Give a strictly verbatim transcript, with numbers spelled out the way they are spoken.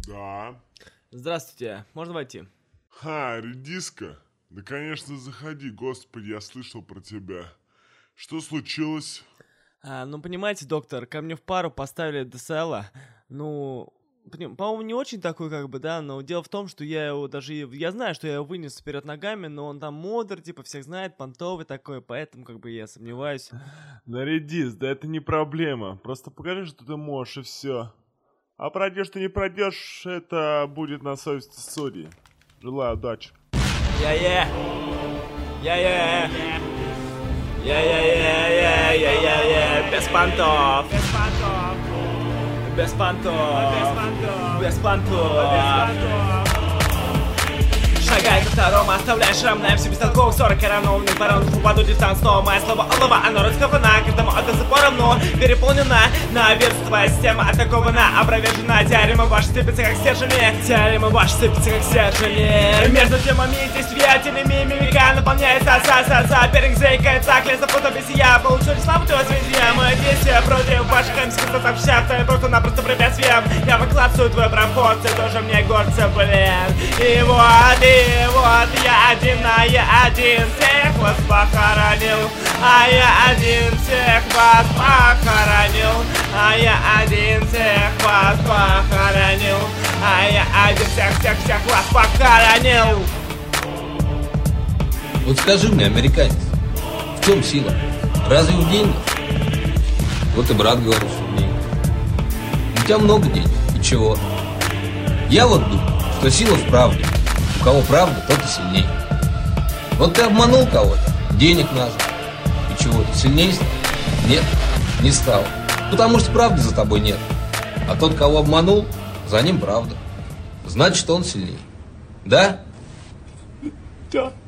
Да. Здравствуйте, можно войти? Ха, редиска. Да, конечно, заходи, господи, я слышал про тебя. Что случилось? А, ну, понимаете, доктор, ко мне в пару поставили ДСЛа. Ну, поним- по-моему, не очень такой, как бы, да, но дело в том, что я его даже... Я знаю, что я его вынес вперед ногами, но он там модер, типа, всех знает, понтовый такой, поэтому, как бы, я сомневаюсь. Да, редис, да это не проблема. Просто покажи, что ты можешь, и все. А пройдешь ты не пройдешь, это будет на совести судьи. Желаю удачи. Я-я! Я-я! Я-я-я-я-я-я-я! Без понтов! Без понтов! Без понтов! Без понтов! Шагай ко второму, оставляй шрам на все бестолковых сорок равноумных баронов. Упаду дистанц, снова мое слово олова. Оно расковано, каждому отдаст поровну. Переполнена на вес твоя система атакована, опровержена. Теорема ваша сыпется как стержнями. Теорема ваша сыпется как стержнями. Между темами и действиями мимика наполняется са-са-са. Перинг заикается, клеса фотобесия. Получили славу твоего звездия. Мое действие против ваших эмских сообщав. Твои просто-напросто препятствием. Я выкладываю твою пропорцию, тоже мне гордся, блин. И вот, и вот я один, а я один всех вас похоронил. А я один всех вас похоронил. А я один всех вас похоронил. А я один всех-всех-всех вас похоронил. Вот скажи мне, американец, в чем сила? Разве в деньгах? Вот и брат говорит, что в деньгах. У тебя много денег, и чего? Я вот думаю, что сила в правде. У кого правда, тот и сильнее. Вот ты обманул кого-то, денег нажил. И чего, ты сильнее стал? Нет, не стал. Потому что правды за тобой нет. А тот, кого обманул, за ним правда. Значит, он сильнее. Да? Да.